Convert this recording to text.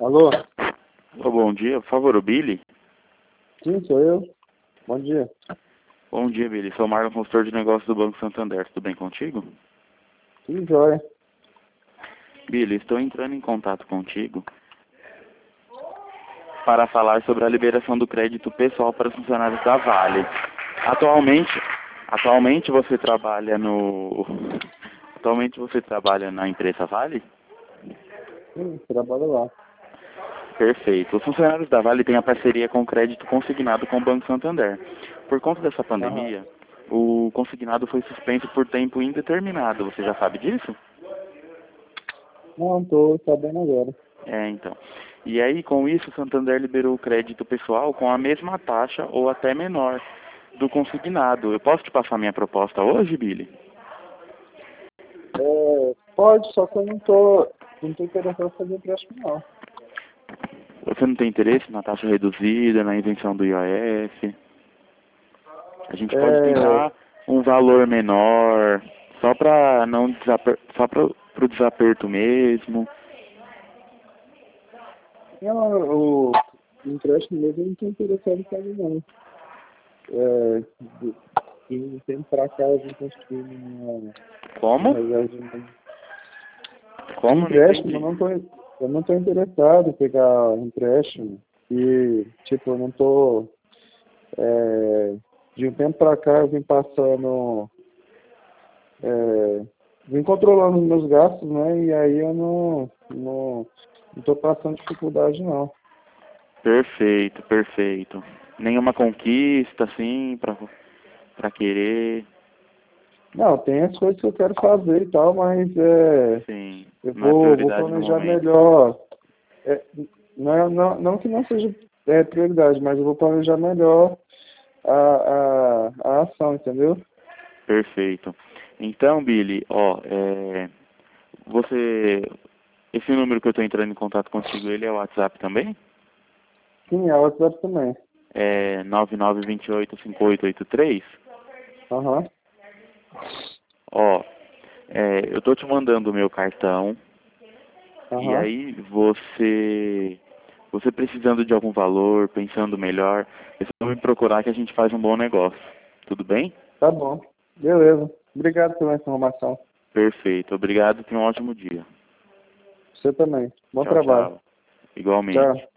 Alô? Ô, bom dia, por favor, o Billy? Sim, sou eu. Bom dia. Bom dia, Billy. Sou o Marlon, consultor de negócios do Banco Santander. Tudo bem contigo? Sim, joia. Billy, estou entrando em contato contigo para falar sobre a liberação do crédito pessoal para os funcionários da Vale. Atualmente você trabalha no... Atualmente você trabalha na empresa Vale? Sim, trabalho lá. Perfeito. Os funcionários da Vale têm a parceria com o crédito consignado com o Banco Santander. Por conta dessa Aham. pandemia, o consignado foi suspenso por tempo indeterminado. Você já sabe disso? Não, tô sabendo agora. Então. E aí, com isso, o Santander liberou o crédito pessoal com a mesma taxa ou até menor do consignado. Eu posso te passar minha proposta hoje, Billy? Pode, só que eu não tô interessado em fazer empréstimo, não. Você não tem interesse na taxa reduzida, na isenção do IOF? A gente pode É, tentar um valor menor, só para só para o desaperto mesmo. não, o empréstimo mesmo eu não tô interessado em fazer, não. De um tempo pra cá eu vim construindo uma Como? reserva de Como? Não empréstimo, entendi. eu não tô interessado em pegar empréstimo. E, tipo, eu não tô. É, de um tempo pra cá eu vim passando. É, vim controlando os meus gastos, né? E aí eu não tô passando dificuldade, não. Perfeito, perfeito. Nenhuma conquista, assim, pra querer. Não, tem as coisas que eu quero fazer e tal, mas Sim, eu não é vou prioridade no planejar momento. melhor. É, não que não seja prioridade, mas eu vou planejar melhor a ação, entendeu? Perfeito. Então, Billy, ó, você, esse número que eu estou entrando em contato contigo, ele é o WhatsApp também? Sim, a WhatsApp também. É 99285883? Aham, Ó, eu tô te mandando o meu cartão e aham. aí você precisando de algum valor, pensando melhor, é só me procurar que a gente faz um bom negócio. Tudo bem? Tá bom. Beleza. Obrigado pela informação. Perfeito. Obrigado. Tenha um ótimo dia. Você também. Bom Tchau, trabalho. tchau. Igualmente. Tchau.